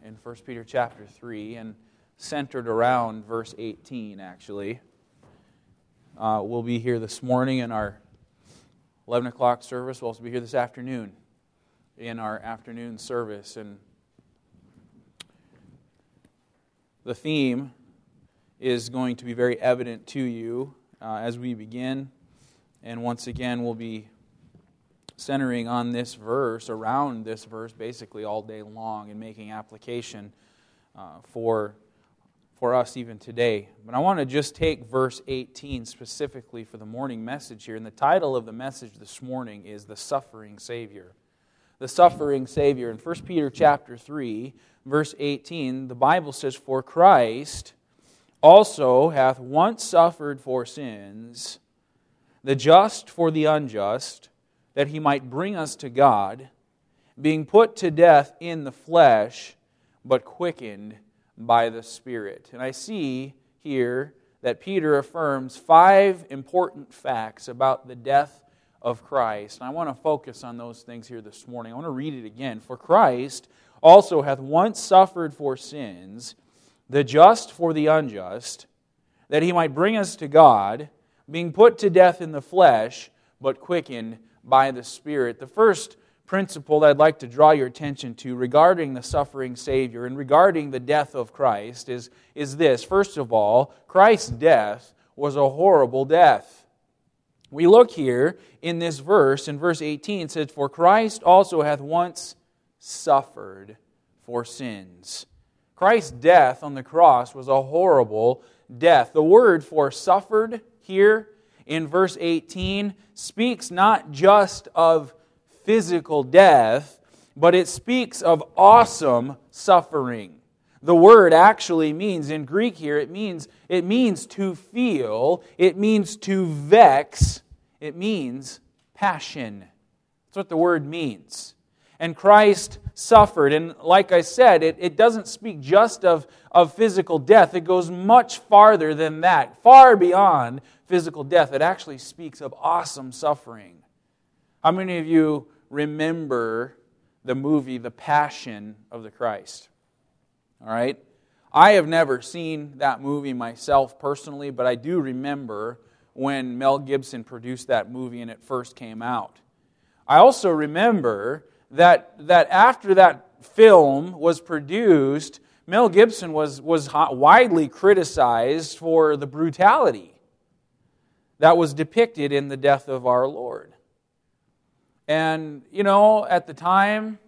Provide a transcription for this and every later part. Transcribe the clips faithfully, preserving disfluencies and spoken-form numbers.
in First Peter chapter three, and centered around verse eighteen, actually. Uh, we'll be here this morning in our eleven o'clock service. We'll also be here this afternoon in our afternoon service. And the theme is going to be very evident to you uh, as we begin. And once again, we'll be centering on this verse, around this verse, basically all day long, and making application uh, for, for us even today. But I want to just take verse eighteen specifically for the morning message here. And the title of the message this morning is The Suffering Savior. The Suffering Savior. In First Peter chapter three, verse eighteen, the Bible says, "For Christ also hath once suffered for sins, the just for the unjust, that He might bring us to God, being put to death in the flesh, but quickened by the Spirit." And I see here that Peter affirms five important facts about the death of Christ. And I want to focus on those things here this morning. I want to read it again. "For Christ also hath once suffered for sins, the just for the unjust, that He might bring us to God, being put to death in the flesh, but quickened by the Spirit." The first principle that I'd like to draw your attention to regarding the suffering Savior and regarding the death of Christ is, is this. First of all, Christ's death was a horrible death. We look here in this verse, in verse eighteen, it says, "For Christ also hath once suffered for sins." Christ's death on the cross was a horrible death. The word for suffered here in verse eighteen speaks not just of physical death, but it speaks of awesome suffering. The word actually means, in Greek here, it means, it means to feel, it means to vex, it means passion. That's what the word means. And Christ suffered. And like I said, it, it doesn't speak just of, of physical death. It goes much farther than that, far beyond physical death. It actually speaks of awesome suffering. How many of you remember the movie The Passion of the Christ? All right? I have never seen that movie myself personally, but I do remember when Mel Gibson produced that movie and it first came out. I also remember that, that after that film was produced, Mel Gibson was, was widely criticized for the brutality that was depicted in the death of our Lord. And, you know, at the time,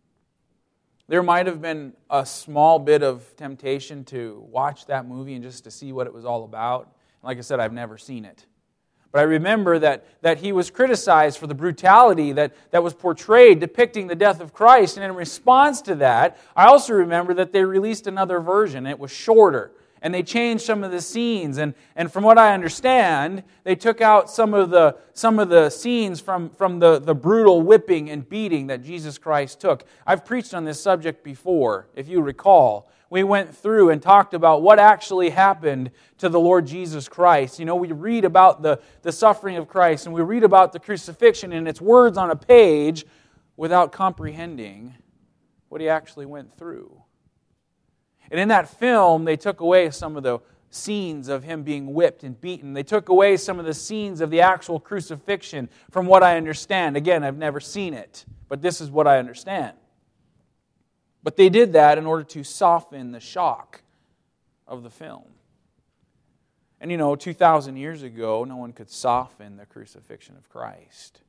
there might have been a small bit of temptation to watch that movie and just to see what it was all about. Like I said, I've never seen it. But I remember that, that he was criticized for the brutality that, that was portrayed depicting the death of Christ. And in response to that, I also remember that they released another version. It was shorter. And they changed some of the scenes. And, and from what I understand, they took out some of the, some of the scenes from, from the, the brutal whipping and beating that Jesus Christ took. I've preached on this subject before, if you recall. We went through and talked about what actually happened to the Lord Jesus Christ. You know, we read about the, the suffering of Christ, and we read about the crucifixion, and it's words on a page without comprehending what He actually went through. And in that film, they took away some of the scenes of Him being whipped and beaten. They took away some of the scenes of the actual crucifixion, from what I understand. Again, I've never seen it, but this is what I understand. But they did that in order to soften the shock of the film. And you know, two thousand years ago, no one could soften the crucifixion of Christ.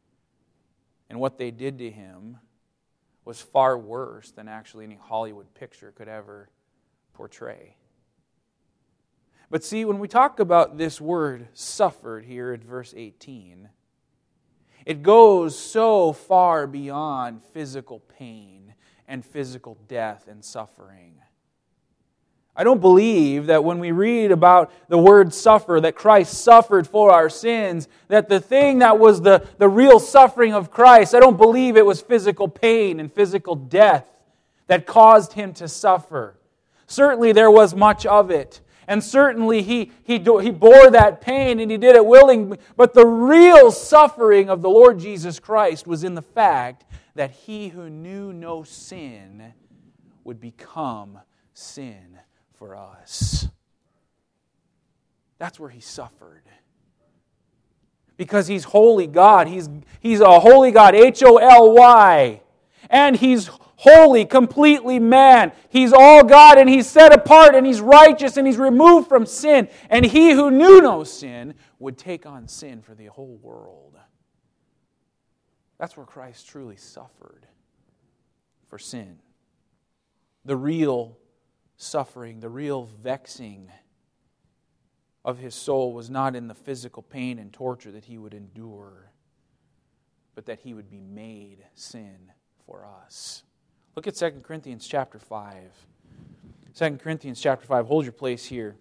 And what they did to Him was far worse than actually any Hollywood picture could ever portray. But see, when we talk about this word suffered here in verse eighteen, it goes so far beyond physical pain and physical death and suffering. I don't believe that when we read about the word suffer, that Christ suffered for our sins, that the thing that was the, the real suffering of Christ, I don't believe it was physical pain and physical death that caused Him to suffer. Certainly there was much of it. And certainly he, he, he bore that pain and He did it willingly. But the real suffering of the Lord Jesus Christ was in the fact that He who knew no sin would become sin for us. That's where He suffered. Because He's holy God. He's, he's a holy God, H O L Y. And He's holy, completely man. He's all God, and He's set apart, and He's righteous, and He's removed from sin. And He who knew no sin would take on sin for the whole world. That's where Christ truly suffered for sin. The real suffering, the real vexing of His soul was not in the physical pain and torture that He would endure, but that He would be made sin for us. Look at Second Corinthians chapter five. Second Corinthians chapter five. Hold your place here.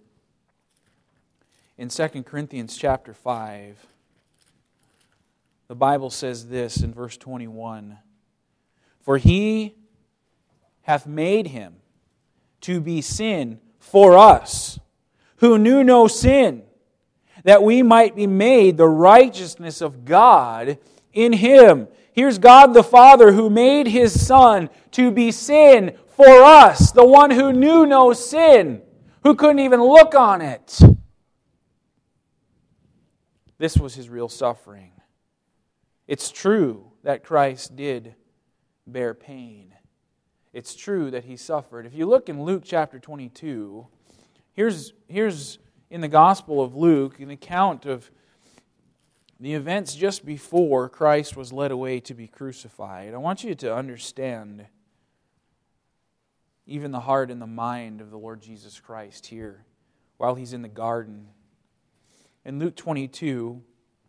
In Second Corinthians chapter five, the Bible says this in verse twenty-one. For He hath made Him to be sin for us, who knew no sin, that we might be made the righteousness of God in Him. Here's God the Father who made His Son to be sin for us, the one who knew no sin, who couldn't even look on it. This was His real suffering. It's true that Christ did bear pain. It's true that He suffered. If you look in Luke chapter twenty-two, here's, here's in the Gospel of Luke an account of the events just before Christ was led away to be crucified. I want you to understand even the heart and the mind of the Lord Jesus Christ here while He's in the garden. In Luke twenty-two,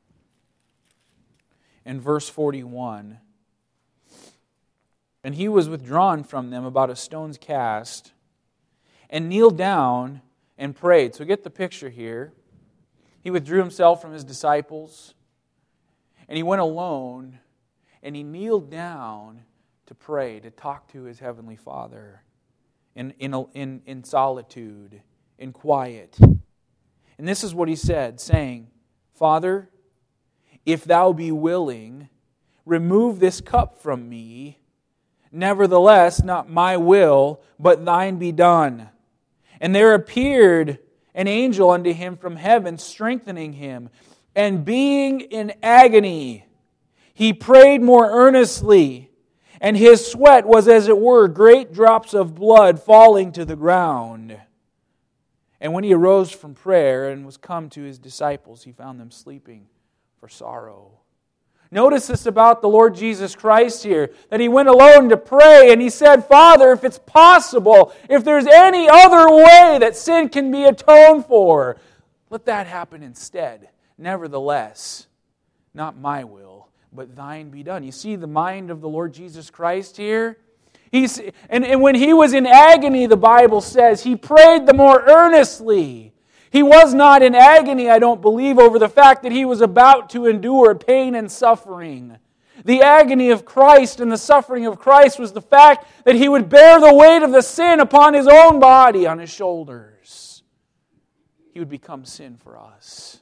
in verse forty-one, and He was withdrawn from them about a stone's cast, and kneeled down and prayed. So get the picture here. He withdrew Himself from His disciples, and He went alone, and He kneeled down to pray, to talk to His Heavenly Father in, in, in, in solitude, in quiet. And this is what He said, saying, Father, if Thou be willing, remove this cup from me. Nevertheless, not my will, but Thine be done. And there appeared an angel unto Him from heaven, strengthening Him. And being in agony, He prayed more earnestly, and His sweat was as it were great drops of blood falling to the ground. And when He arose from prayer and was come to His disciples, He found them sleeping for sorrow. Notice this about the Lord Jesus Christ here, that He went alone to pray, and He said, Father, if it's possible, if there's any other way that sin can be atoned for, let that happen instead. Nevertheless, not my will, but Thine be done. You see the mind of the Lord Jesus Christ here? He's, and, and when He was in agony, the Bible says, He prayed the more earnestly. He was not in agony, I don't believe, over the fact that He was about to endure pain and suffering. The agony of Christ and the suffering of Christ was the fact that He would bear the weight of the sin upon His own body on His shoulders. He would become sin for us.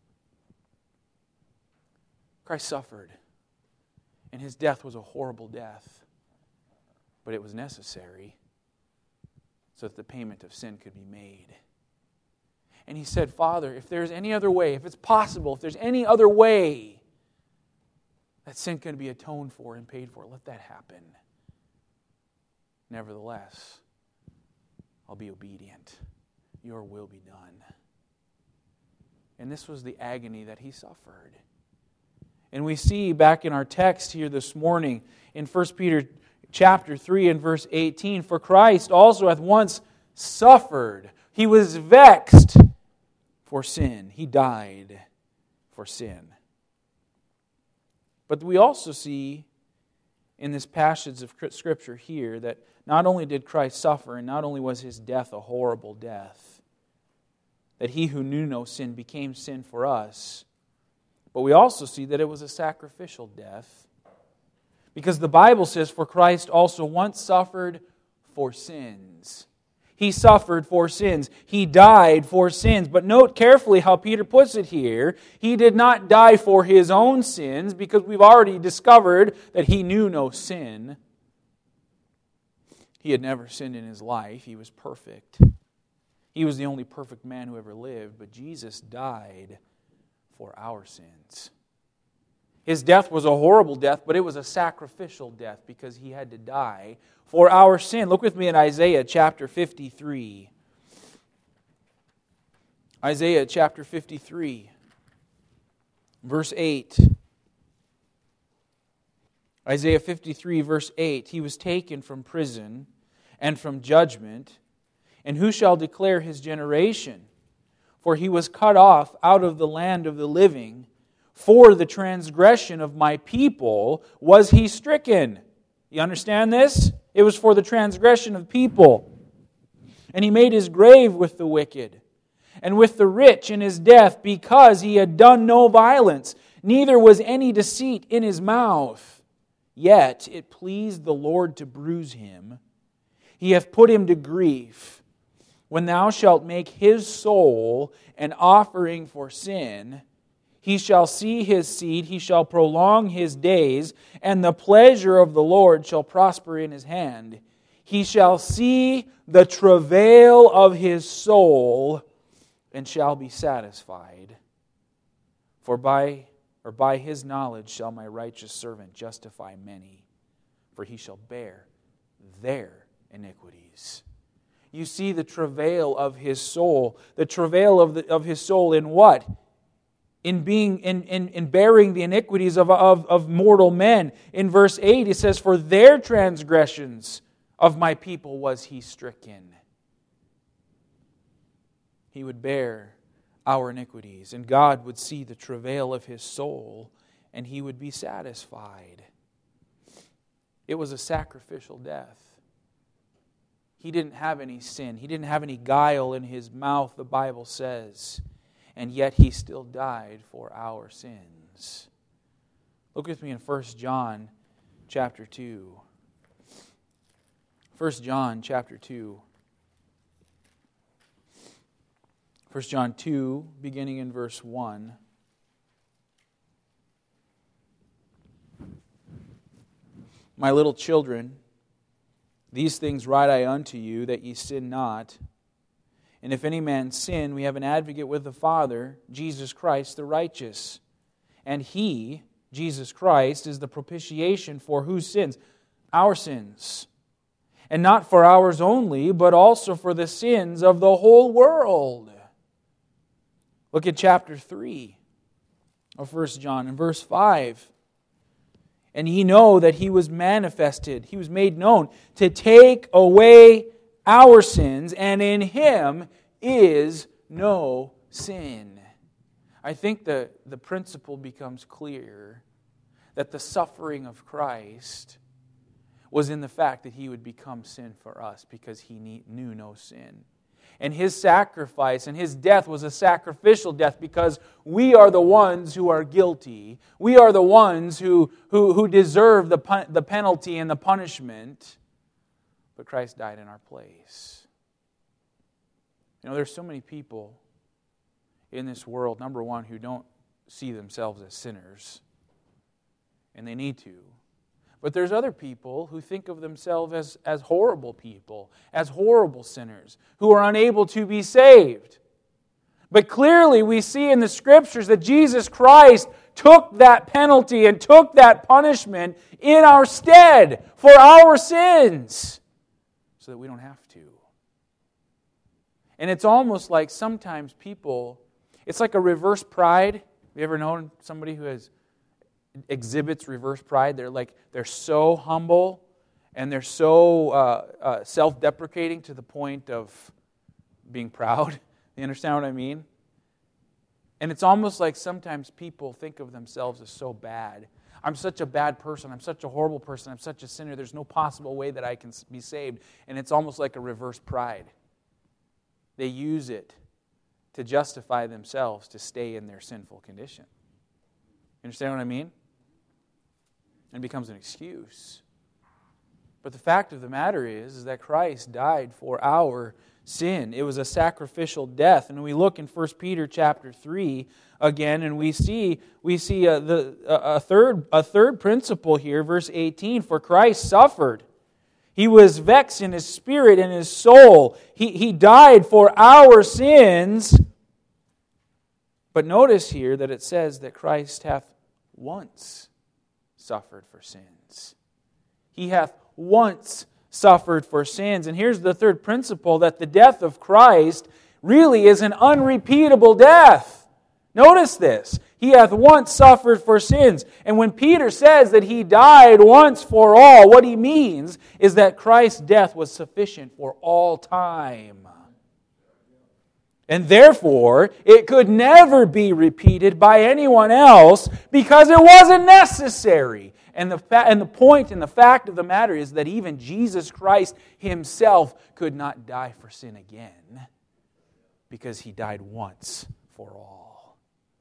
Christ suffered, and His death was a horrible death, but it was necessary so that the payment of sin could be made. And He said, Father, if there's any other way, if it's possible, if there's any other way that sin can be atoned for and paid for, let that happen. Nevertheless, I'll be obedient. Your will be done. And this was the agony that He suffered. And we see back in our text here this morning in First Peter chapter three and verse eighteen, for Christ also hath once suffered. He was vexed for sin. He died for sin. But we also see in this passage of Scripture here that not only did Christ suffer, and not only was His death a horrible death, that He who knew no sin became sin for us, but we also see that it was a sacrificial death. Because the Bible says, for Christ also once suffered for sins. He suffered for sins. He died for sins. But note carefully how Peter puts it here. He did not die for His own sins, because we've already discovered that He knew no sin. He had never sinned in His life. He was perfect. He was the only perfect man who ever lived, but Jesus died for our sins. His death was a horrible death, but it was a sacrificial death because He had to die for our sin. Look with me in Isaiah chapter fifty-three. Isaiah chapter fifty-three, verse eight. Isaiah fifty-three, verse eight. He was taken from prison and from judgment, and who shall declare His generation? For He was cut off out of the land of the living. For the transgression of my people was He stricken. You understand this? It was for the transgression of people. And He made His grave with the wicked, and with the rich in His death, because He had done no violence, neither was any deceit in His mouth. Yet it pleased the Lord to bruise Him. He hath put Him to grief. When thou shalt make His soul an offering for sin, He shall see His seed, He shall prolong His days, and the pleasure of the Lord shall prosper in His hand. He shall see the travail of His soul, and shall be satisfied. For by or by His knowledge shall my righteous servant justify many, for he shall bear their iniquities. You see the travail of His soul. The travail of, the, of His soul in what? In being in, in, in bearing the iniquities of, of, of mortal men. In verse eight it says, for their transgressions of my people was He stricken. He would bear our iniquities, and God would see the travail of His soul, and He would be satisfied. It was a sacrificial death. He didn't have any sin. He didn't have any guile in His mouth, the Bible says. And yet He still died for our sins. Look with me in First John chapter two. First John chapter two. First John two, beginning in verse one. My little children, these things write I unto you, that ye sin not. And if any man sin, we have an advocate with the Father, Jesus Christ the righteous. And He, Jesus Christ, is the propitiation for whose sins? Our sins. And not for ours only, but also for the sins of the whole world. Look at chapter three of First John in verse five. And ye know that He was manifested, He was made known, to take away our sins, and in Him is no sin. I think the, the principle becomes clear that the suffering of Christ was in the fact that He would become sin for us because He knew no sin. And His sacrifice and His death was a sacrificial death because we are the ones who are guilty. We are the ones who, who, who deserve the, pun- the penalty and the punishment. But Christ died in our place. You know, there's so many people in this world, number one, who don't see themselves as sinners. And they need to. But there's other people who think of themselves as, as horrible people, as horrible sinners, who are unable to be saved. But clearly we see in the Scriptures that Jesus Christ took that penalty and took that punishment in our stead for our sins, so that we don't have to. And it's almost like sometimes people, it's like a reverse pride. Have you ever known somebody who has exhibits reverse pride? They're like, they're so humble and they're so uh, uh, self-deprecating to the point of being proud. You understand what I mean? And it's almost like sometimes people think of themselves as so bad. I'm such a bad person. I'm such a horrible person. I'm such a sinner. There's no possible way that I can be saved. And it's almost like a reverse pride. They use it to justify themselves to stay in their sinful condition. You understand what I mean? And it becomes an excuse. But the fact of the matter is, is that Christ died for our sin. It was a sacrificial death. And we look in First Peter chapter three again, and we see we see a, the, a, a third a third principle here, verse eighteen. For Christ suffered. He was vexed in his spirit and his soul. He, he died for our sins. But notice here that it says that Christ hath once suffered for sins. He hath once suffered for sins. And here's the third principle, that the death of Christ really is an unrepeatable death. Notice this. He hath once suffered for sins. And when Peter says that He died once for all, what he means is that Christ's death was sufficient for all time. And therefore, it could never be repeated by anyone else because it wasn't necessary. And the, fa- and the point and the fact of the matter is that even Jesus Christ Himself could not die for sin again because He died once for all.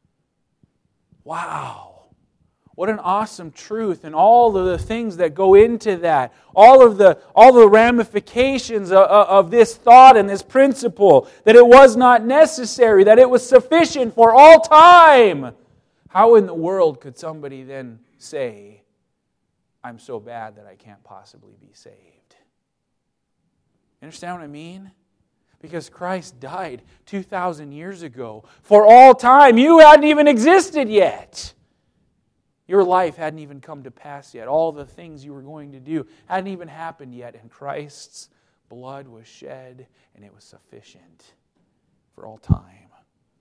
Wow! What an awesome truth, and all of the things that go into that, all of the all the ramifications of, of this thought and this principle, that it was not necessary, that it was sufficient for all time. How in the world could somebody then say, I'm so bad that I can't possibly be saved? You understand what I mean? Because Christ died two thousand years ago for all time. You hadn't even existed yet. Your life hadn't even come to pass yet. All the things you were going to do hadn't even happened yet. And Christ's blood was shed, and it was sufficient for all time.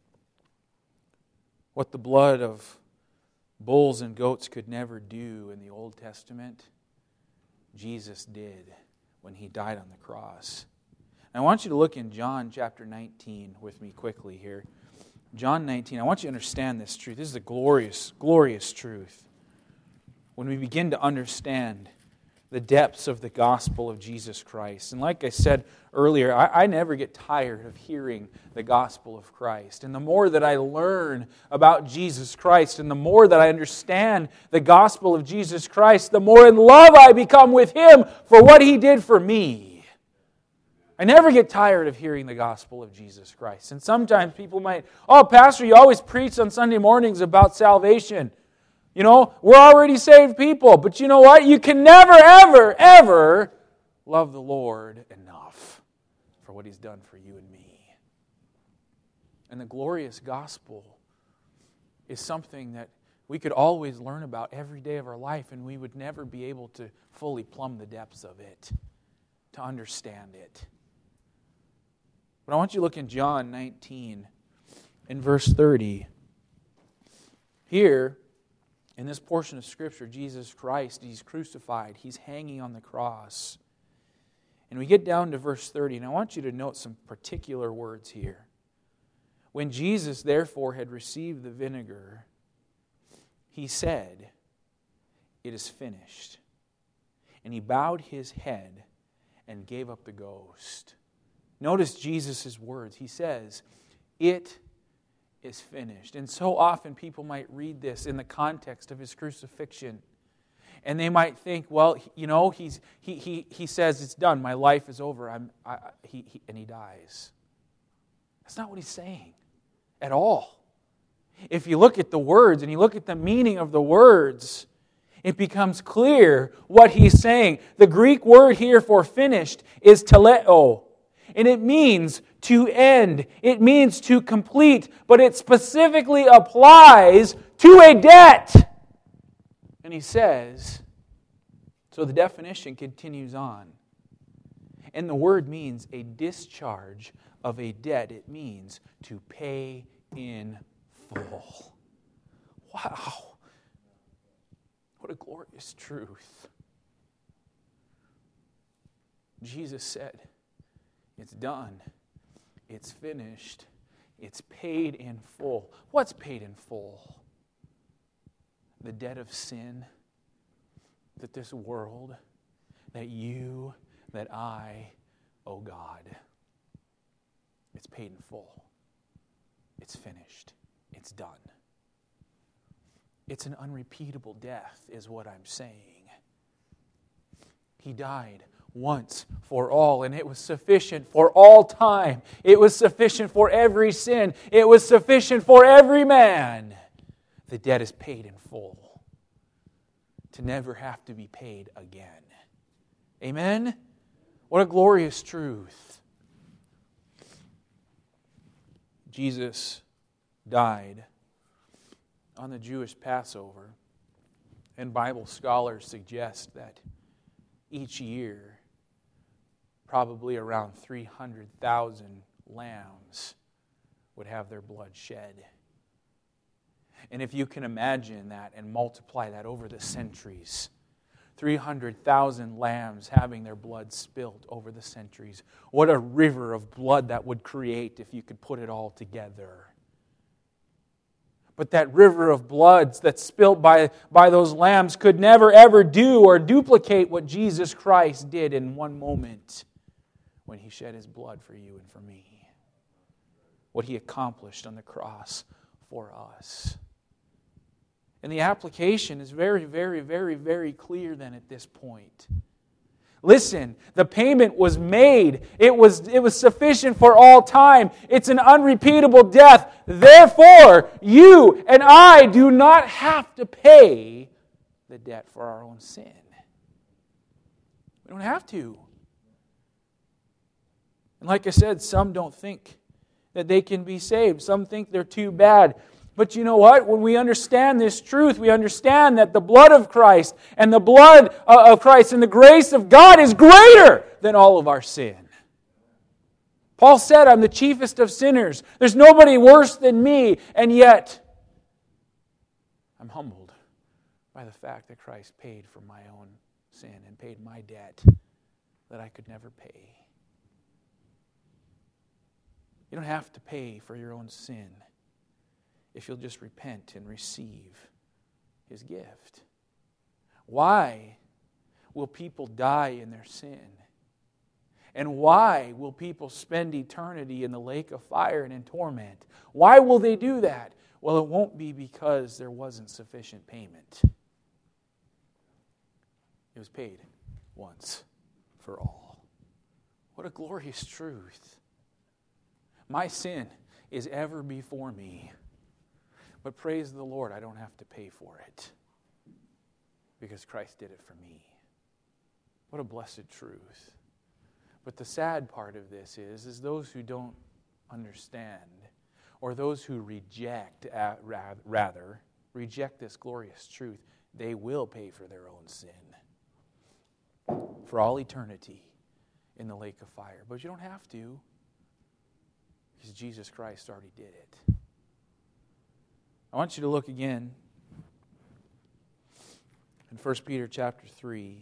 What the blood of bulls and goats could never do in the Old Testament, Jesus did when He died on the cross. And I want you to look in John chapter nineteen with me quickly here. John nineteen, I want you to understand this truth. This is a glorious, glorious truth. When we begin to understand the depths of the gospel of Jesus Christ. And like I said earlier, I, I never get tired of hearing the gospel of Christ. And the more that I learn about Jesus Christ, and the more that I understand the gospel of Jesus Christ, the more in love I become with Him for what He did for me. I never get tired of hearing the gospel of Jesus Christ. And sometimes people might, oh, Pastor, you always preach on Sunday mornings about salvation. You know, we're already saved people. But you know what? You can never, ever, ever love the Lord enough for what He's done for you and me. And the glorious gospel is something that we could always learn about every day of our life, and we would never be able to fully plumb the depths of it, to understand it. But I want you to look in John nineteen, in verse thirty. Here, in this portion of Scripture, Jesus Christ, He's crucified. He's hanging on the cross. And we get down to verse thirty, and I want you to note some particular words here. When Jesus, therefore, had received the vinegar, He said, "It is finished." And He bowed His head and gave up the ghost. Notice Jesus' words. He says, "It is finished." And so often people might read this in the context of His crucifixion. And they might think, well, you know, he's, he, he, he says, it's done. My life is over. I'm, I, he, he, and He dies. That's not what He's saying at all. If you look at the words and you look at the meaning of the words, it becomes clear what He's saying. The Greek word here for finished is teleo. And it means to end. It means to complete. But it specifically applies to a debt. And He says, so the definition continues on. And the word means a discharge of a debt. It means to pay in full. Wow. What a glorious truth. Jesus said, it's done. It's finished. It's paid in full. What's paid in full? The debt of sin that this world, that you, that I owe God. It's paid in full. It's finished. It's done. It's an unrepeatable death, is what I'm saying. He died once for all, and it was sufficient for all time. It was sufficient for every sin. It was sufficient for every man. The debt is paid in full, to never have to be paid again. Amen? What a glorious truth. Jesus died on the Jewish Passover, and Bible scholars suggest that each year, probably around three hundred thousand lambs would have their blood shed. And if you can imagine that and multiply that over the centuries, three hundred thousand lambs having their blood spilled over the centuries, what a river of blood that would create if you could put it all together. But that river of blood that's spilled by, by those lambs could never ever do or duplicate what Jesus Christ did in one moment when He shed His blood for you and for me. What He accomplished on the cross for us. And the application is very, very, very, very clear then at this point. Listen, the payment was made. It was, it was sufficient for all time. It's an unrepeatable death. Therefore, you and I do not have to pay the debt for our own sin. We don't have to. And like I said, some don't think that they can be saved. Some think they're too bad. But you know what? When we understand this truth, we understand that the blood of Christ and the blood of Christ and the grace of God is greater than all of our sin. Paul said, I'm the chiefest of sinners. There's nobody worse than me. And yet, I'm humbled by the fact that Christ paid for my own sin and paid my debt that I could never pay. You don't have to pay for your own sin if you'll just repent and receive His gift. Why will people die in their sin? And why will people spend eternity in the lake of fire and in torment? Why will they do that? Well, it won't be because there wasn't sufficient payment. It was paid once for all. What a glorious truth. My sin is ever before me. But praise the Lord, I don't have to pay for it because Christ did it for me. What a blessed truth. But the sad part of this is, is those who don't understand, or those who reject, uh, rather, reject this glorious truth, they will pay for their own sin for all eternity in the lake of fire. But you don't have to, because Jesus Christ already did it. I want you to look again in First Peter chapter three,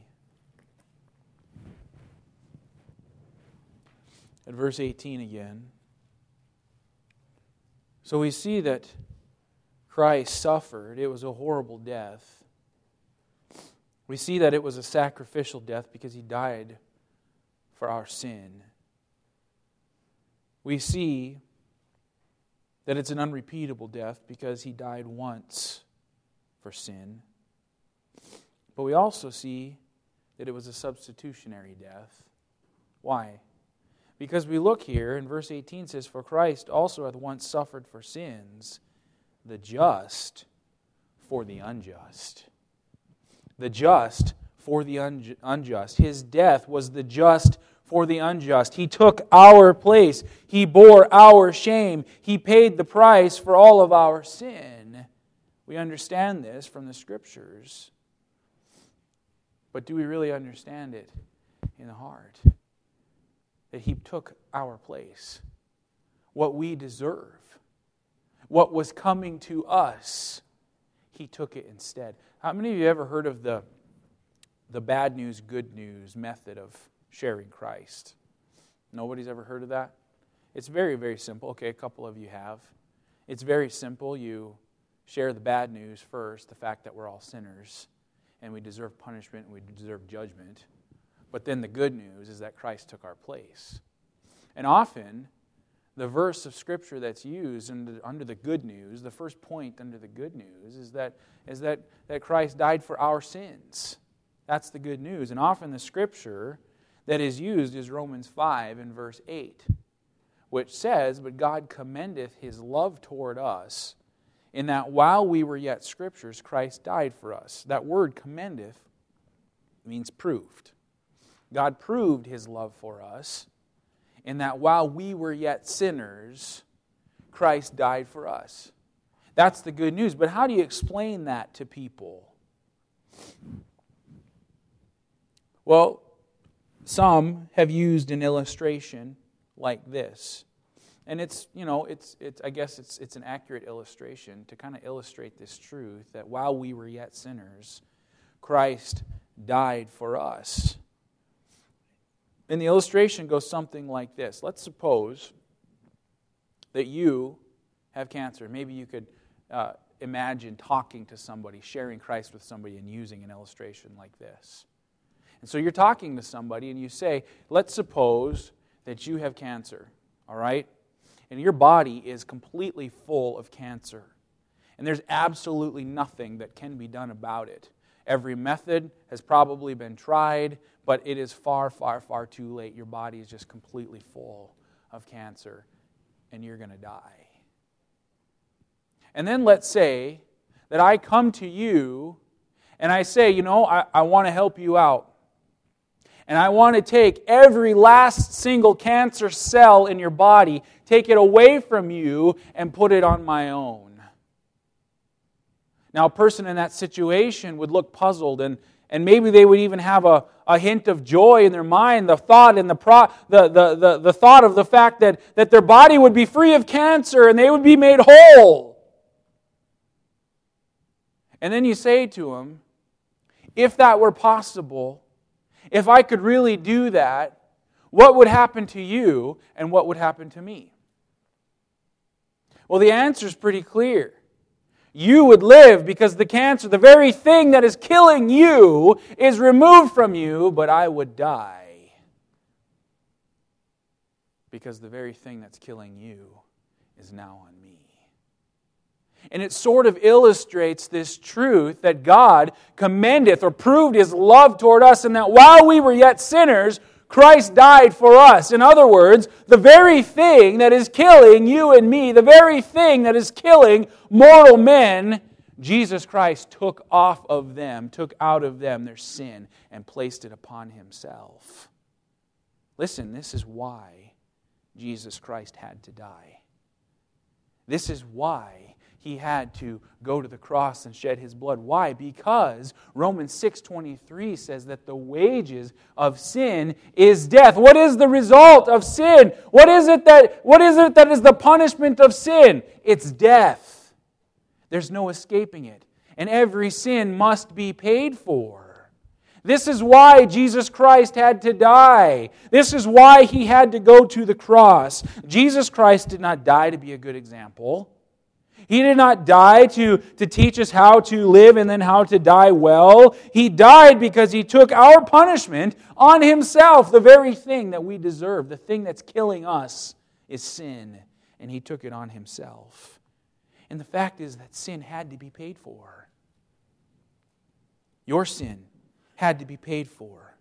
at verse eighteen again. So we see that Christ suffered. It was a horrible death. We see that it was a sacrificial death because He died for our sin. We see that it's an unrepeatable death because He died once for sin. But we also see that it was a substitutionary death. Why? Because we look here, and verse eighteen says, For Christ also hath once suffered for sins, the just for the unjust. The just for the unju- unjust. His death was the just for the unjust. He took our place. He bore our shame. He paid the price for all of our sin. We understand this from the Scriptures. But do we really understand it in the heart? That He took our place. What we deserve. What was coming to us. He took it instead. How many of you ever heard of the, the bad news, good news method of sharing Christ? Nobody's ever heard of that? It's very, very simple. Okay, a couple of you have. It's very simple. You share the bad news first, the fact that we're all sinners and we deserve punishment and we deserve judgment. But then the good news is that Christ took our place. And often, the verse of Scripture that's used under, under the good news, the first point under the good news, is that is that, that Christ died for our sins. That's the good news. And often the Scripture that is used is Romans five and verse eight, which says, But God commendeth His love toward us, in that while we were yet scriptures, Christ died for us. That word commendeth means proved. God proved His love for us in that while we were yet sinners, Christ died for us. That's the good news. But how do you explain that to people? Well, some have used an illustration like this. And it's, you know, it's, it's I guess it's, it's an accurate illustration to kind of illustrate this truth that while we were yet sinners, Christ died for us. And the illustration goes something like this. Let's suppose that you have cancer. Maybe you could uh, imagine talking to somebody, sharing Christ with somebody, and using an illustration like this. And so you're talking to somebody and you say, let's suppose that you have cancer, all right? And your body is completely full of cancer. And there's absolutely nothing that can be done about it. Every method has probably been tried, but it is far, far, far too late. Your body is just completely full of cancer, and you're going to die. And then let's say that I come to you and I say, you know, I, I want to help you out. And I want to take every last single cancer cell in your body, take it away from you, and put it on my own. Now, a person in that situation would look puzzled, and, and maybe they would even have a, a hint of joy in their mind, the thought and the, pro, the, the, the, the thought of the fact that, that their body would be free of cancer and they would be made whole. And then you say to them, if that were possible, if I could really do that, what would happen to you and what would happen to me? Well, the answer is pretty clear. You would live because the cancer, the very thing that is killing you, is removed from you, but I would die because the very thing that's killing you is now on me. And it sort of illustrates this truth that God commendeth or proved His love toward us, and that while we were yet sinners, Christ died for us. In other words, the very thing that is killing you and me, the very thing that is killing mortal men, Jesus Christ took off of them, took out of them their sin, and placed it upon Himself. Listen, this is why Jesus Christ had to die. This is why He had to go to the cross and shed His blood. Why? Because Romans six twenty-three says that the wages of sin is death. What is the result of sin? What is it that, what is it that is the punishment of sin? It's death. There's no escaping it. And every sin must be paid for. This is why Jesus Christ had to die. This is why He had to go to the cross. Jesus Christ did not die to be a good example. He did not die to, to teach us how to live and then how to die well. He died because He took our punishment on Himself. The very thing that we deserve, the thing that's killing us, is sin. And He took it on Himself. And the fact is that sin had to be paid for. Your sin had to be paid for.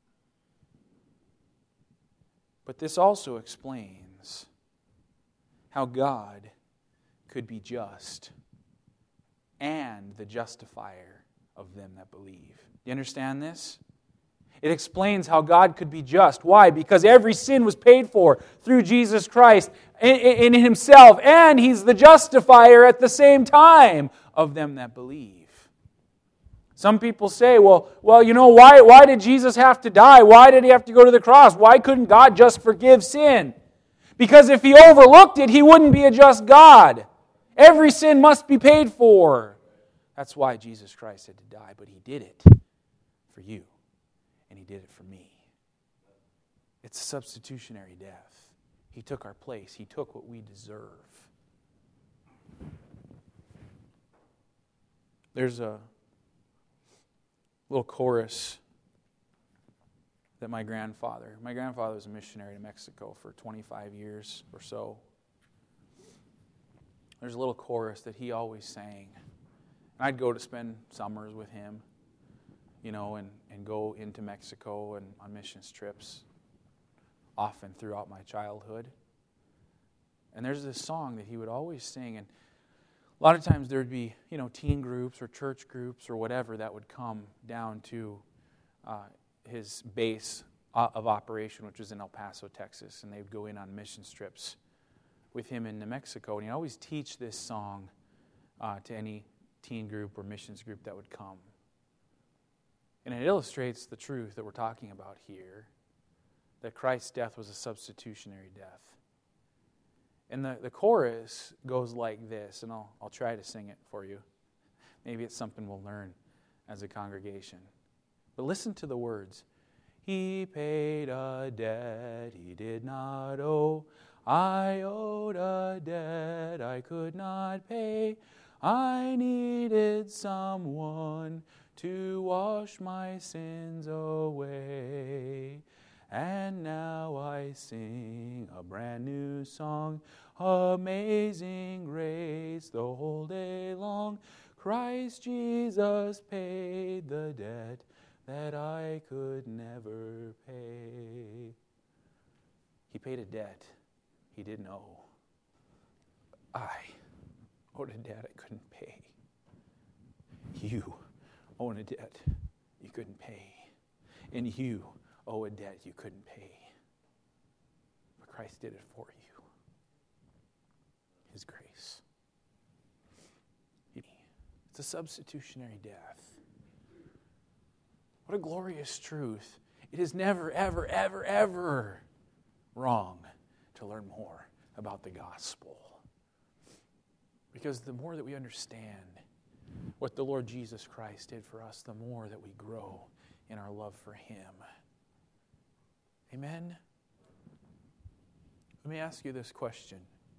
But this also explains how God could be just and the justifier of them that believe. Do you understand this? It explains how God could be just. Why? Because every sin was paid for through Jesus Christ in Himself, and He's the justifier at the same time of them that believe. Some people say, well, well, you know, why, why did Jesus have to die? Why did He have to go to the cross? Why couldn't God just forgive sin? Because if He overlooked it, He wouldn't be a just God. Every sin must be paid for. That's why Jesus Christ had to die, but He did it for you, and He did it for me. It's a substitutionary death. He took our place. He took what we deserve. There's a little chorus that my grandfather, my grandfather was a missionary to Mexico for twenty-five years or so. There's a little chorus that he always sang. And I'd go to spend summers with him, you know, and, and go into Mexico and on missions trips often throughout my childhood. And there's this song that he would always sing, and a lot of times there would be, you know, teen groups or church groups or whatever that would come down to uh, his base of operation, which was in El Paso, Texas, and they would go in on mission trips with him in New Mexico, and he'd always teach this song uh, to any teen group or missions group that would come. And it illustrates the truth that we're talking about here, that Christ's death was a substitutionary death. And the, the chorus goes like this, and I'll, I'll try to sing it for you. Maybe it's something we'll learn as a congregation. But listen to the words. He paid a debt he did not owe. I owed a debt I could not pay. I needed someone to wash my sins away. And now I sing a brand new song, Amazing Grace, the whole day long. Christ Jesus paid the debt that I could never pay. He paid a debt he didn't owe. I owed a debt I couldn't pay. You owe a debt you couldn't pay. And you owe a debt you couldn't pay. But Christ did it for you. His grace. It's a substitutionary death. What a glorious truth. It is never, ever, ever, ever wrong to learn more about the gospel. Because the more that we understand what the Lord Jesus Christ did for us, the more that we grow in our love for Him. Amen? Let me ask you this question.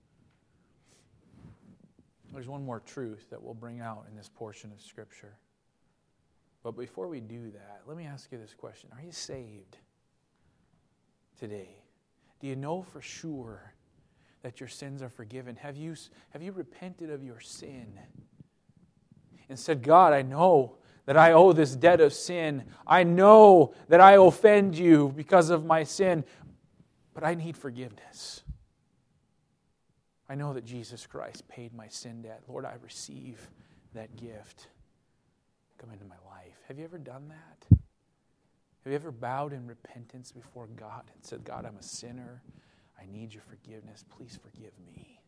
There's one more truth that we'll bring out in this portion of Scripture. But before we do that, let me ask you this question. Are you saved today? Do you know for sure that your sins are forgiven? Have you, have you repented of your sin and said, God, I know that I owe this debt of sin. I know that I offend you because of my sin, but I need forgiveness. I know that Jesus Christ paid my sin debt. Lord, I receive that gift. Come into my life. Have you ever done that? Have you ever bowed in repentance before God and said, God, I'm a sinner. I need your forgiveness. Please forgive me.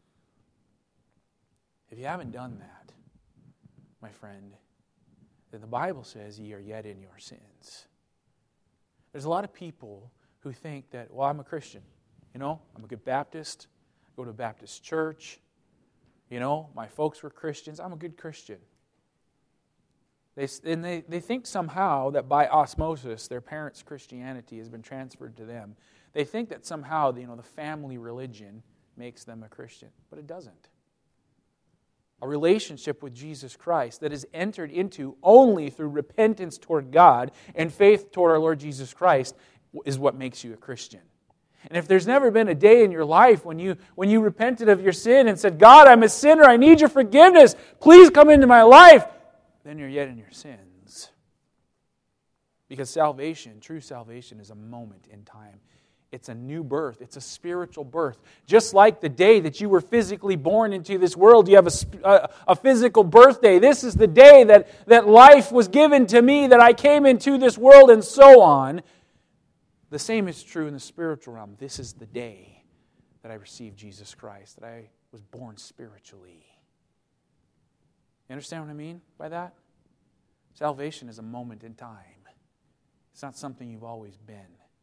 If you haven't done that, my friend, then the Bible says ye are yet in your sins. There's a lot of people who think that, well, I'm a Christian. You know, I'm a good Baptist. I go to a Baptist church. You know, my folks were Christians. I'm a good Christian. They, and they, they think somehow that by osmosis, their parents' Christianity has been transferred to them. They think that somehow, you know, the family religion makes them a Christian, but it doesn't. A relationship with Jesus Christ that is entered into only through repentance toward God and faith toward our Lord Jesus Christ is what makes you a Christian. And if there's never been a day in your life when you when you repented of your sin and said, God, I'm a sinner, I need your forgiveness, please come into my life, then you're yet in your sins. Because salvation, true salvation, is a moment in time. It's a new birth. It's a spiritual birth. Just like the day that you were physically born into this world, you have a, a, a physical birthday. This is the day that, that life was given to me, that I came into this world, and so on. The same is true in the spiritual realm. This is the day that I received Jesus Christ, that I was born spiritually. You understand what I mean by that? Salvation is a moment in time. It's not something you've always been.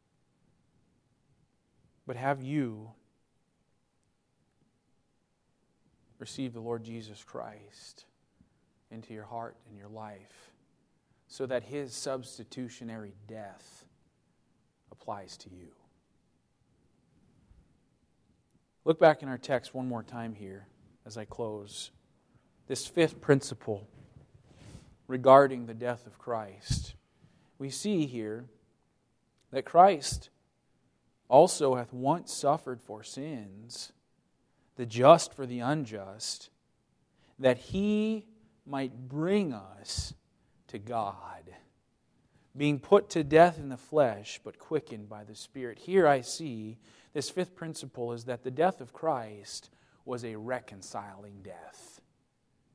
But have you received the Lord Jesus Christ into your heart and your life so that His substitutionary death applies to you? Look back in our text one more time here as I close. This fifth principle regarding the death of Christ. We see here that Christ also hath once suffered for sins, the just for the unjust, that He might bring us to God, being put to death in the flesh, but quickened by the Spirit. Here I see this fifth principle is that the death of Christ was a reconciling death.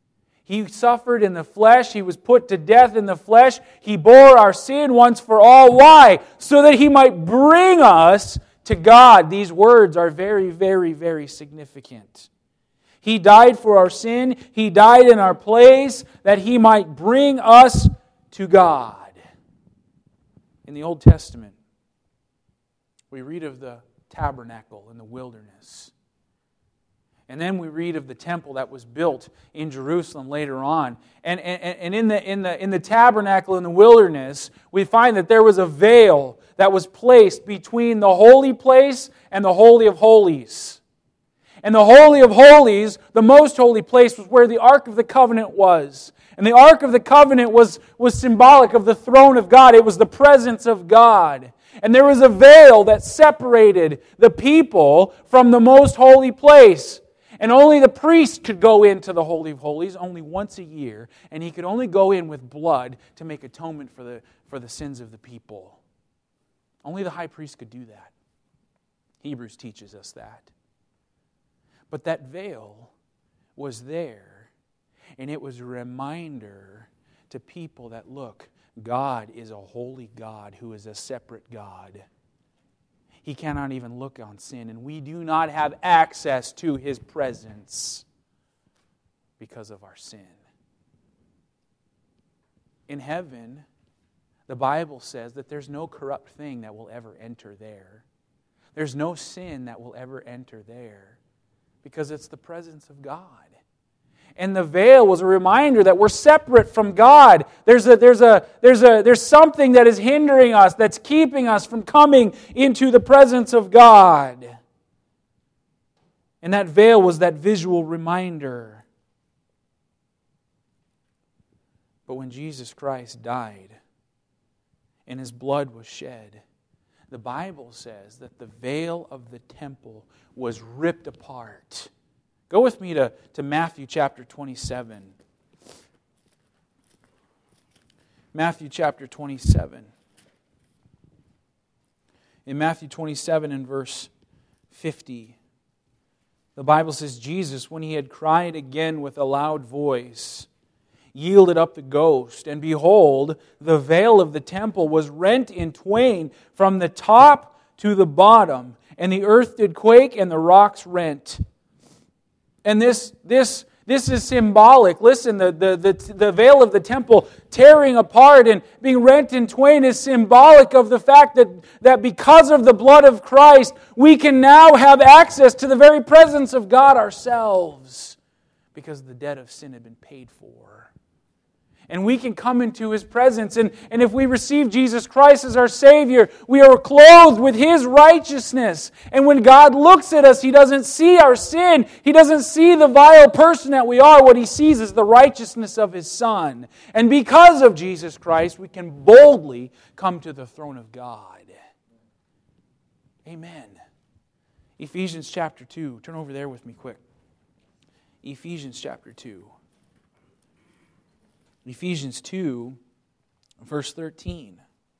He suffered in the flesh. He was put to death in the flesh. He bore our sin once for all. Why? So that He might bring us to God. These words are very, very, very significant. He died for our sin. He died in our place that He might bring us to God. In the Old Testament, we read of the tabernacle in the wilderness. And then we read of the temple that was built in Jerusalem later on. And, and, and in, the, in, the, in the tabernacle in the wilderness, we find that there was a veil that was placed between the holy place and the Holy of Holies. And the Holy of Holies, the most holy place, was where the Ark of the Covenant was. And the Ark of the Covenant was, was symbolic of the throne of God. It was the presence of God. And there was a veil that separated the people from the most holy place. And only the priest could go into the Holy of Holies only once a year. And he could only go in with blood to make atonement for the, for the sins of the people. Only the high priest could do that. Hebrews teaches us that. But that veil was there, and it was a reminder to people that, look, God is a holy God who is a separate God. He cannot even look on sin, and we do not have access to His presence because of our sin. In heaven, the Bible says that there's no corrupt thing that will ever enter there. There's no sin that will ever enter there because it's the presence of God. And the veil was a reminder that we're separate from God. There's a, there's a, there's a, there's something that is hindering us, that's keeping us from coming into the presence of God. And that veil was that visual reminder. But when Jesus Christ died and His blood was shed, the Bible says that the veil of the temple was ripped apart. Go with me to, to Matthew chapter twenty-seven. Matthew chapter twenty-seven. In Matthew twenty-seven and verse fifty, the Bible says, Jesus, when He had cried again with a loud voice, yielded up the ghost, and behold, the veil of the temple was rent in twain from the top to the bottom, and the earth did quake, and the rocks rent. And this, this, this is symbolic. Listen, the, the, the, the veil of the temple tearing apart and being rent in twain is symbolic of the fact that, that because of the blood of Christ, we can now have access to the very presence of God ourselves, because the debt of sin had been paid for. And we can come into His presence. And, and if we receive Jesus Christ as our Savior, we are clothed with His righteousness. And when God looks at us, He doesn't see our sin. He doesn't see the vile person that we are. What He sees is the righteousness of His Son. And because of Jesus Christ, we can boldly come to the throne of God. Amen. Ephesians chapter two. Turn over there with me quick. Ephesians chapter two. Ephesians two, verse thirteen.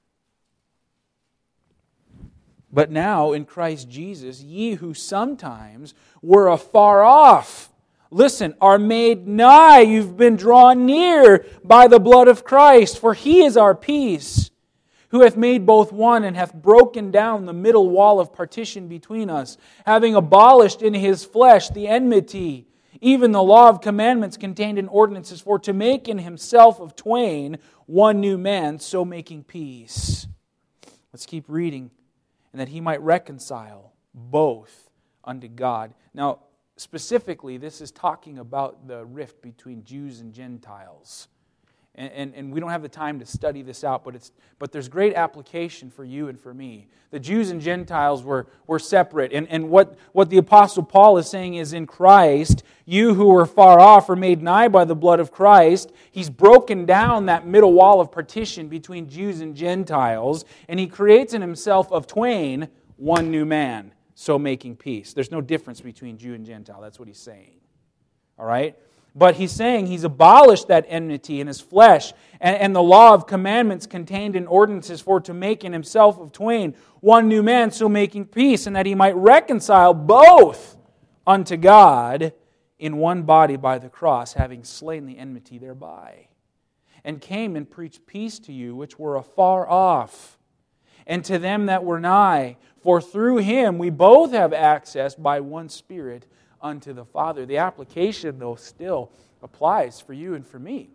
But now in Christ Jesus, ye who sometimes were afar off, listen, are made nigh. You've been drawn near by the blood of Christ, for He is our peace, who hath made both one, and hath broken down the middle wall of partition between us, having abolished in His flesh the enmity, even the law of commandments contained in ordinances, for to make in Himself of twain one new man, so making peace. Let's keep reading. And that He might reconcile both unto God. Now, specifically, this is talking about the rift between Jews and Gentiles. And, and, and we don't have the time to study this out, but it's but there's great application for you and for me. The Jews and Gentiles were, were separate. And, and what, what the Apostle Paul is saying is, in Christ, you who were far off are made nigh by the blood of Christ. He's broken down that middle wall of partition between Jews and Gentiles, and He creates in Himself of twain one new man, so making peace. There's no difference between Jew and Gentile. That's what He's saying. All right? But He's saying He's abolished that enmity in His flesh and, and the law of commandments contained in ordinances, for to make in Himself of twain one new man, so making peace, and that He might reconcile both unto God in one body by the cross, having slain the enmity thereby, and came and preached peace to you which were afar off, and to them that were nigh. For through Him we both have access by one Spirit unto the Father." The application, though, still applies for you and for me.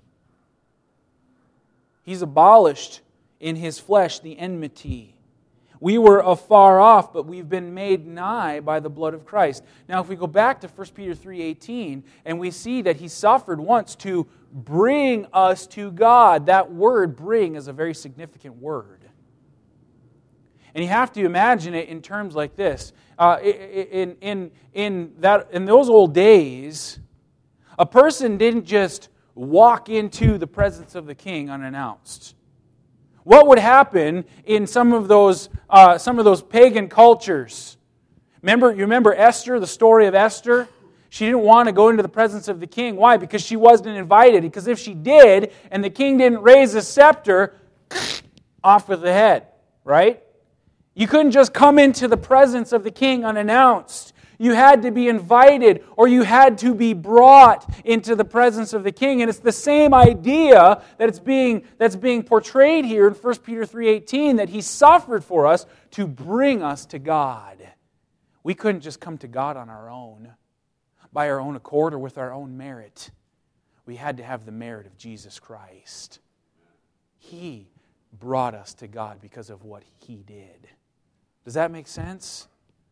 He's abolished in His flesh the enmity. We were afar off, but we've been made nigh by the blood of Christ. Now, if we go back to First Peter three eighteen, and we see that He suffered once to bring us to God. That word, bring, is a very significant word. And you have to imagine it in terms like this. Uh, in, in, in, that, in those old days, a person didn't just walk into the presence of the king unannounced. What would happen in some of those uh, some of those pagan cultures? Remember, you remember Esther, the story of Esther? She didn't want to go into the presence of the king. Why? Because she wasn't invited. Because if she did, and the king didn't raise a scepter, off with the head, right? You couldn't just come into the presence of the king unannounced. You had to be invited, or you had to be brought into the presence of the king. And it's the same idea that it's being, that's being portrayed here in First Peter three eighteen, that He suffered for us to bring us to God. We couldn't just come to God on our own, by our own accord or with our own merit. We had to have the merit of Jesus Christ. He brought us to God because of what He did. Does that make sense?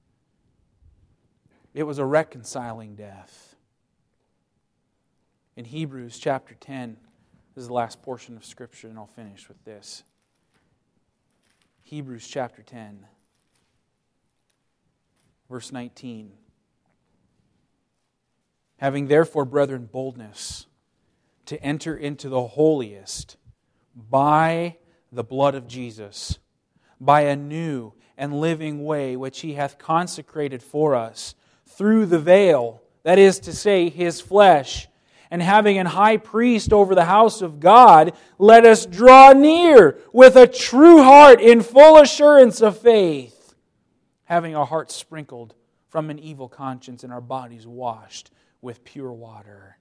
It was a reconciling death. In Hebrews chapter ten, this is the last portion of Scripture, and I'll finish with this. Hebrews chapter ten, verse nineteen. "Having therefore, brethren, boldness to enter into the holiest by the blood of Jesus, by a new and living way which He hath consecrated for us, through the veil, that is to say, His flesh, and having an high priest over the house of God, let us draw near with a true heart in full assurance of faith, having our hearts sprinkled from an evil conscience and our bodies washed with pure water."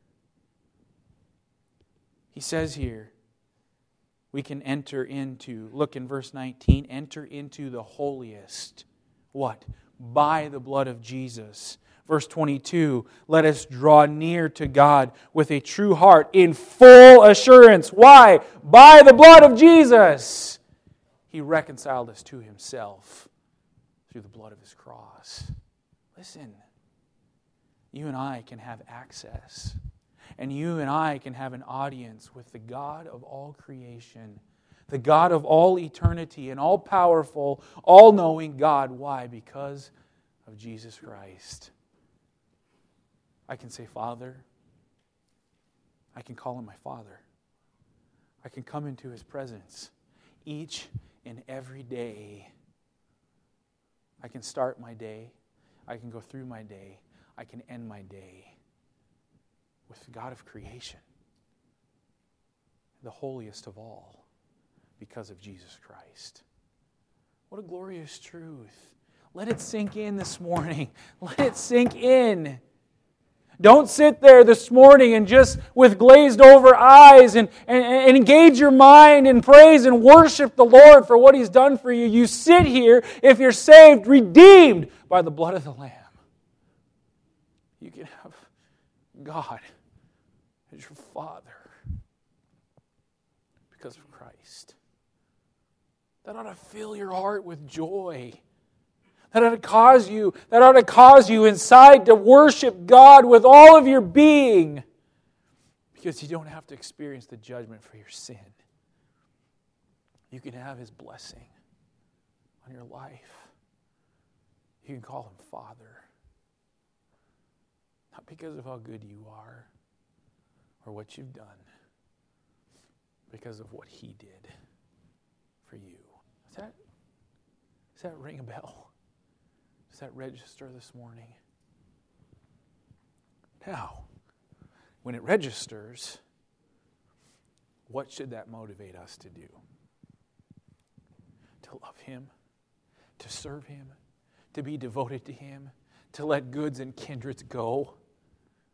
He says here, we can enter into, look in verse nineteen, enter into the holiest. What? By the blood of Jesus. Verse twenty-two, let us draw near to God with a true heart in full assurance. Why? By the blood of Jesus. He reconciled us to Himself through the blood of His cross. Listen, you and I can have access. And you and I can have an audience with the God of all creation, the God of all eternity, and all-powerful, all-knowing God. Why? Because of Jesus Christ. I can say, Father. I can call Him my Father. I can come into His presence each and every day. I can start my day. I can go through my day. I can end my day with the God of creation, the holiest of all, because of Jesus Christ. What a glorious truth. Let it sink in this morning. Let it sink in. Don't sit there this morning and just with glazed over eyes and, and, and engage your mind in praise and worship the Lord for what He's done for you. You sit here, if you're saved, redeemed by the blood of the Lamb. You can have God as your Father because of Christ. That ought to fill your heart with joy. That ought to cause you, that ought to cause you inside to worship God with all of your being. Because you don't have to experience the judgment for your sin. You can have His blessing on your life. You can call Him Father. Not because of how good you are or what you've done, because of what He did for you. Does that, does that ring a bell? Does that register this morning? Now, when it registers, what should that motivate us to do? To love Him, to serve Him, to be devoted to Him, to let goods and kindreds go,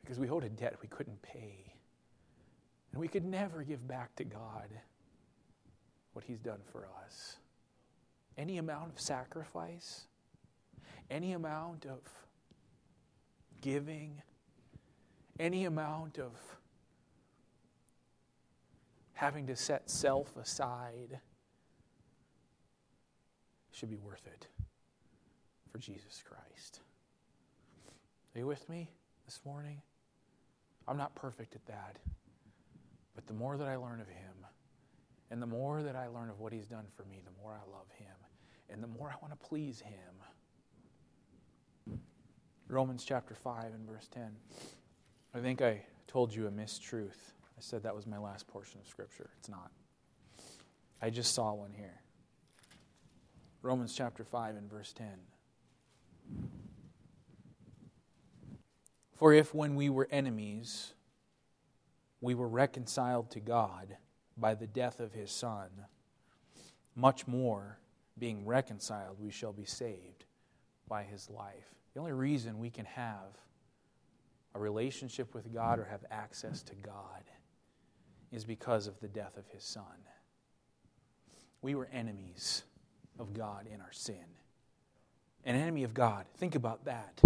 because we owed a debt we couldn't pay. And we could never give back to God what He's done for us. Any amount of sacrifice, any amount of giving, any amount of having to set self aside should be worth it for Jesus Christ. Are you with me this morning? I'm not perfect at that. But the more that I learn of Him, and the more that I learn of what He's done for me, the more I love Him, and the more I want to please Him. Romans chapter five and verse ten. I think I told you a mistruth. I said that was my last portion of Scripture. It's not. I just saw one here. Romans chapter five and verse ten. For if when we were enemies, we were reconciled to God by the death of His Son, much more, being reconciled, we shall be saved by His life. The only reason we can have a relationship with God or have access to God is because of the death of His Son. We were enemies of God in our sin. An enemy of God. Think about that.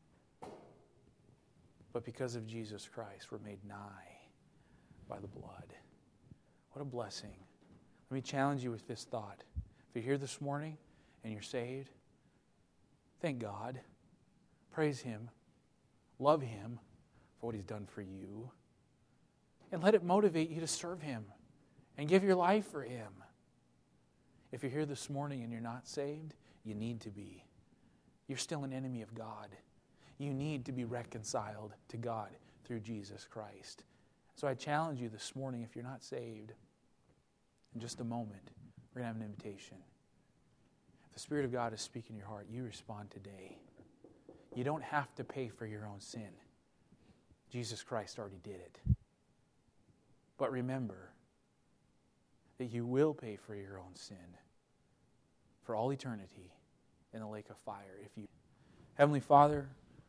But because of Jesus Christ, we're made nigh by the blood. What a blessing. Let me challenge you with this thought. If you're here this morning and you're saved, thank God. Praise Him. Love Him for what He's done for you. And let it motivate you to serve Him and give your life for Him. If you're here this morning and you're not saved, you need to be. You're still an enemy of God. You need to be reconciled to God through Jesus Christ. So I challenge you this morning, if you're not saved, in just a moment, we're going to have an invitation. If the Spirit of God is speaking in your heart, you respond today. You don't have to pay for your own sin. Jesus Christ already did it. But remember that you will pay for your own sin for all eternity in the lake of fire. If you, Heavenly Father,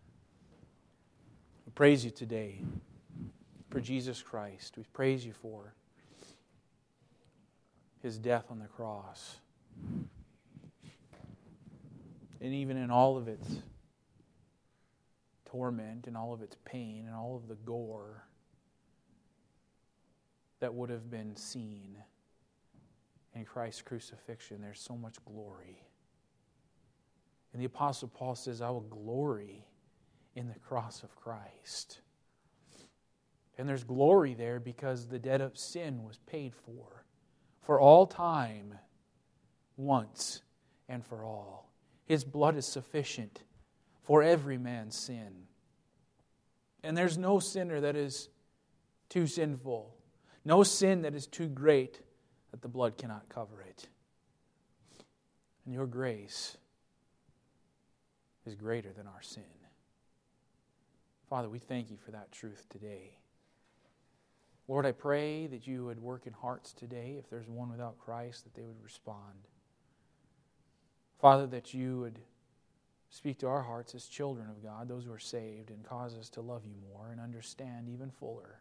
we praise You today for Jesus Christ. We praise You for His death on the cross. And even in all of its torment and all of its pain and all of the gore that would have been seen in Christ's crucifixion, there's so much glory. And the Apostle Paul says, I will glory in the cross of Christ. And there's glory there because the debt of sin was paid for, for all time, once and for all. His blood is sufficient for every man's sin. And there's no sinner that is too sinful, no sin that is too great that the blood cannot cover it. And Your grace is greater than our sin. Father, we thank You for that truth today. Lord, I pray that You would work in hearts today. If there's one without Christ, that they would respond. Father, that You would speak to our hearts as children of God, those who are saved, and cause us to love You more and understand even fuller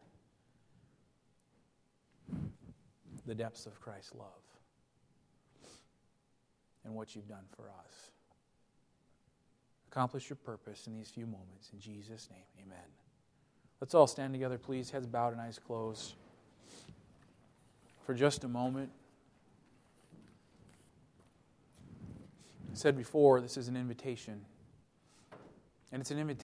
the depths of Christ's love and what You've done for us. Accomplish Your purpose in these few moments. In Jesus' name, amen. Let's all stand together, please. Heads bowed and eyes closed. For just a moment. I said before, this is an invitation. And it's an invitation.